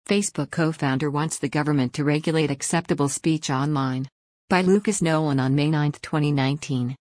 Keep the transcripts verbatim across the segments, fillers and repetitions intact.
Facebook co-founder wants the government to regulate acceptable speech online. By Lucas Nolan on May ninth, twenty nineteen.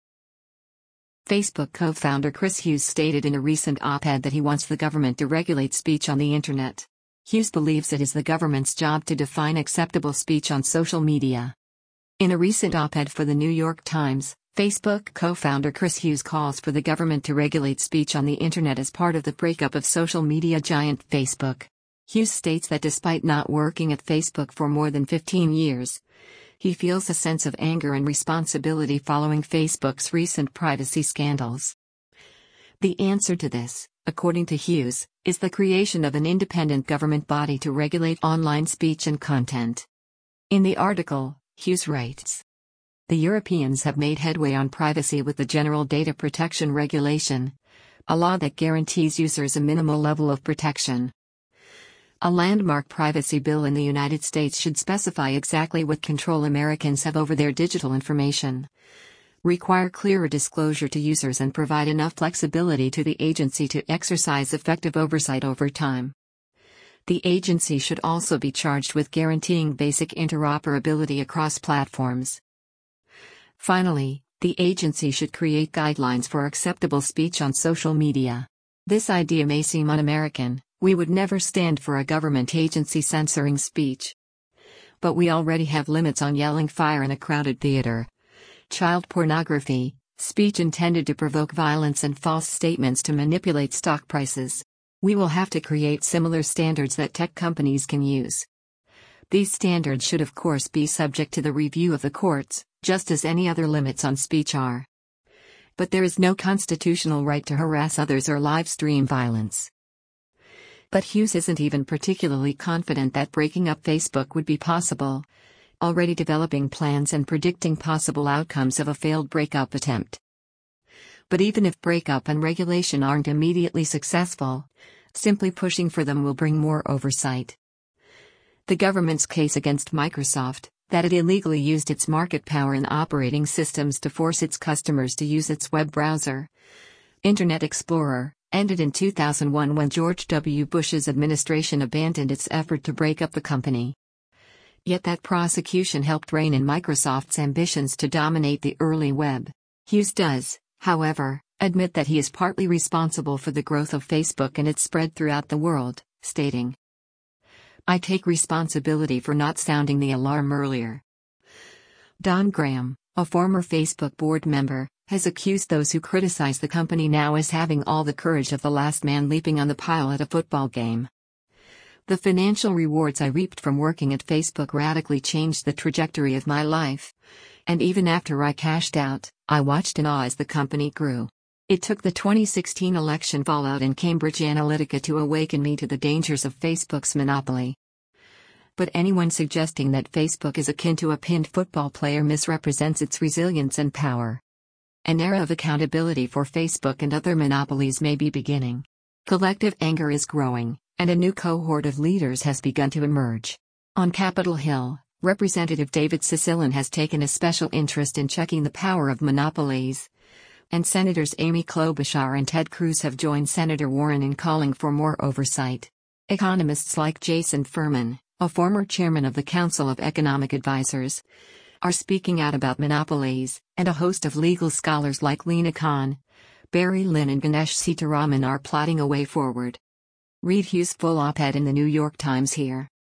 Facebook co-founder Chris Hughes stated in a recent op-ed that he wants the government to regulate speech on the internet. Hughes believes it is the government's job to define acceptable speech on social media. In a recent op-ed for the New York Times, Facebook co-founder Chris Hughes calls for the government to regulate speech on the internet as part of the breakup of social media giant Facebook. Hughes states that despite not working at Facebook for more than fifteen years, he feels a sense of anger and responsibility following Facebook's recent privacy scandals. The answer to this, according to Hughes, is the creation of an independent government body to regulate online speech and content. In the article, Hughes writes, "The Europeans have made headway on privacy with the General Data Protection Regulation, a law that guarantees users a minimal level of protection. A landmark privacy bill in the United States should specify exactly what control Americans have over their digital information, require clearer disclosure to users, and provide enough flexibility to the agency to exercise effective oversight over time. The agency should also be charged with guaranteeing basic interoperability across platforms. Finally, the agency should create guidelines for acceptable speech on social media. This idea may seem un-American. We would never stand for a government agency censoring speech. But we already have limits on yelling fire in a crowded theater, child pornography, speech intended to provoke violence, and false statements to manipulate stock prices. We will have to create similar standards that tech companies can use. These standards should of course be subject to the review of the courts, just as any other limits on speech are. But there is no constitutional right to harass others or live stream violence." But Hughes isn't even particularly confident that breaking up Facebook would be possible, already developing plans and predicting possible outcomes of a failed breakup attempt. But even if breakup and regulation aren't immediately successful, simply pushing for them will bring more oversight. The government's case against Microsoft, that it illegally used its market power in operating systems to force its customers to use its web browser, Internet Explorer, ended in two thousand one when George W. Bush's administration abandoned its effort to break up the company. Yet that prosecution helped rein in Microsoft's ambitions to dominate the early web. Hughes does, however, admit that he is partly responsible for the growth of Facebook and its spread throughout the world, stating, "I take responsibility for not sounding the alarm earlier." Don Graham, a former Facebook board member, has accused those who criticize the company now as having all the courage of the last man leaping on the pile at a football game. "The financial rewards I reaped from working at Facebook radically changed the trajectory of my life. And even after I cashed out, I watched in awe as the company grew. It took the twenty sixteen election fallout in Cambridge Analytica to awaken me to the dangers of Facebook's monopoly." But anyone suggesting that Facebook is akin to a pinned football player misrepresents its resilience and power. An era of accountability for Facebook and other monopolies may be beginning. Collective anger is growing, and a new cohort of leaders has begun to emerge. On Capitol Hill, Representative David Cicilline has taken a special interest in checking the power of monopolies, and Senators Amy Klobuchar and Ted Cruz have joined Senator Warren in calling for more oversight. Economists like Jason Furman, a former chairman of the Council of Economic Advisors, are speaking out about monopolies, and a host of legal scholars like Lena Khan, Barry Lynn, and Ganesh Sitaraman are plotting a way forward. Read Hughes' full op-ed in the New York Times here.